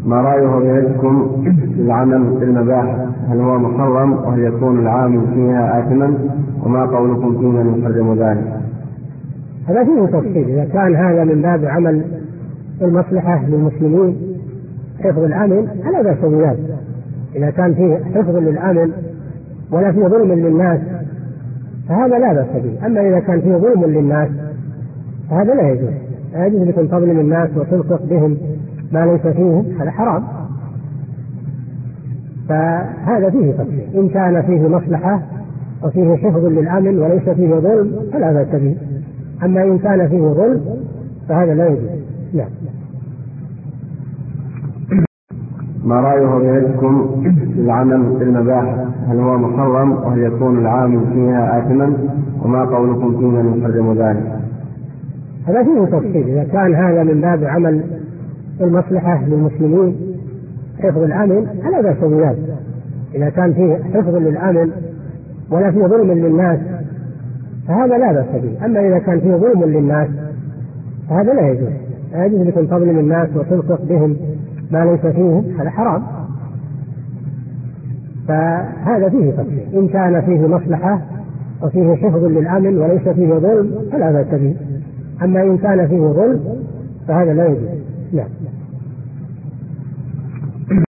ما رأيه بيدكم في العمل في المباحث؟ هل هو محرم وهل يكون العامل فيها آثما؟ وما قولكم فيه من يحرم ذلك؟ هذا فيه تفصيل. إذا كان هذا من باب عمل المصلحة للمسلمين حفظ الأمن فلا بأس بذلك. إذا كان فيه حفظ للأمن ولا فيه ظلم للناس فهذا لا بأس به. أما إذا كان فيه ظلم للناس فهذا لا يجوز. لا يجوز لكم تظلم الناس وتلصق بهم ما ليس فيهم، هذا حرام. فهذا فيه تفصيل. إن كان فيه مصلحة وفيه حفظ للأمن وليس فيه ظلم فلا بأس به. أما إن كان فيه ظلم فهذا لا يجوز. نعم. ما رأيه بيدكم في العمل في المباحث؟ هل هو محرم وهل يكون العامل فيها آثما؟ وما قولكم فيه من يحرم ذلك؟ هذا فيه تفصيل. إذا كان هذا من باب عمل المصلحة للمسلمين حفظ الأمن فلا بأس بذلك. إذا كان فيه حفظ للأمن ولا فيه ظلم للناس فهذا لا بأس به. أما إذا كان فيه ظلم للناس فهذا لا يجوز. لا يجوز لكم تظلم الناس وتلصق بهم ما ليس فيهم، هذا حرام. فهذا فيه تفصيل. إن كان فيه مصلحة وفيه حفظ للأمن وليس فيه ظلم فلا بأس به. أما إن كان فيه ظلم فهذا لا يجوز. نعم.